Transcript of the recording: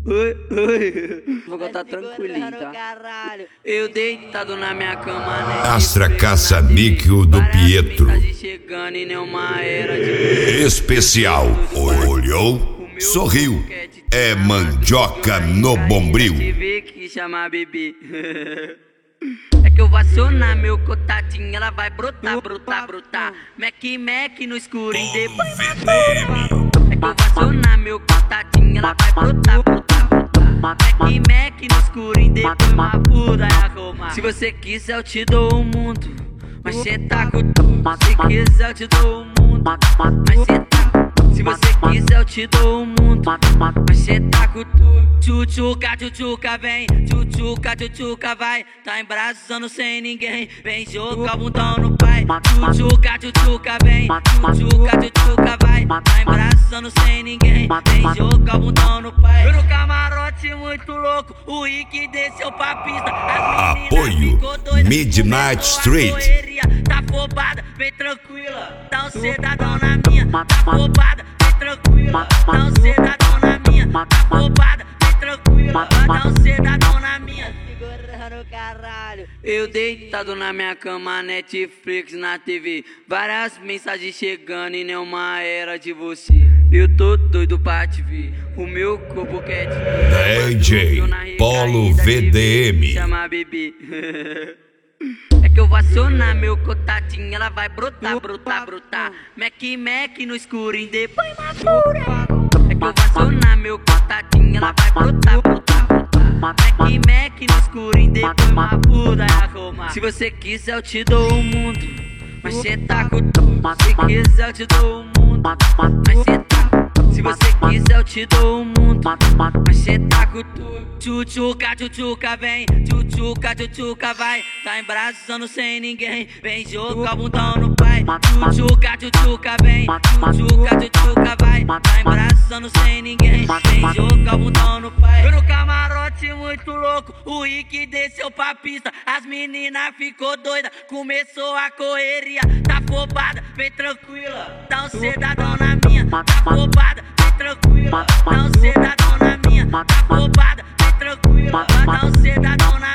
Oi. Vou contar tranquilinho, tá? Eu deitado na minha cama, né? Astra caça-níquel do Pietro. Chegando e nenhuma era de... Especial. Olhou, sorriu. É mandioca no bombril. Tive que chamar bebê. É que eu vou acionar meu contatinho, ela vai brotar, brotar, brotar. Mac no escurinho, depois na pura. É que eu vou acionar meu contatinho, ela vai brotar, brotar, brotar. Mac no escurinho, depois na pura é arrumar. Se você quiser eu te dou o mundo, mas cê tá com tudo. Se quiser eu te dou o mundo, mas cê tá. Se você quiser eu te dou o mundo, mas cê tá com tudo. Tchutchuca, tchutchuca, vem. Tchutchuca, tchutchuca, vai. Tá embraçando sem ninguém. Vem jogar o bundão no pai. Tchutchuca, tchutchuca, vem. Tchutchuca, tchutchuca, vai. Tá embraçando sem ninguém. Vem jogar o bundão no pai. Eu no camarote muito louco, o Rick desceu pra pista. Apoio Midnight Street. Tá afobada, vem tranquila. Dá um cidadão na minha. Tá afobada, vem tranquila. Dá um cidadão na minha. Tá afobada, vem tranquila. Dá um cidadão na minha. Segurando o caralho. Eu deitado na minha cama, Netflix na TV. Várias mensagens chegando e nenhuma era de você. Eu tô doido pra te ver. O meu corpo quer te ver. DJ Polo VDM. Chama bebê. É que eu vou acionar meu contatinho, ela vai brotar, brotar, brotar. Mac no escurinho, depois na pura. É que eu vou acionar meu contatinho, ela vai brotar, brotar, brotar. Mac no escurinho, depois na pura é arrumar. Se você quiser eu te dou o mundo, mas cê tá com tudo. Se quiser eu te dou o mundo, mas cê tá. Se você quiser eu te dou o mundo, mas cê tá com tudo. Tchutchuca, tchutchuca, vem. Tchutchuca, tchutchuca, vai. Tá embraçando sem ninguém. Vem jogar o bundão no pai. Tchutchuca, tchutchuca, vem. Tchutchuca, tchutchuca, vai. Tá embraçando sem ninguém. Vem jogar o bundão no pai. Eu no camarote muito louco, o Rick desceu pra pista. As meninas ficou doida, começou a correria. Tá afobada, vem tranquila. Dá um cidadão na minha. Tá afobada, vem tranquila. Dá um cidadão na minha. Tá afobada, vem tranquila. Dá um cidadão na minha.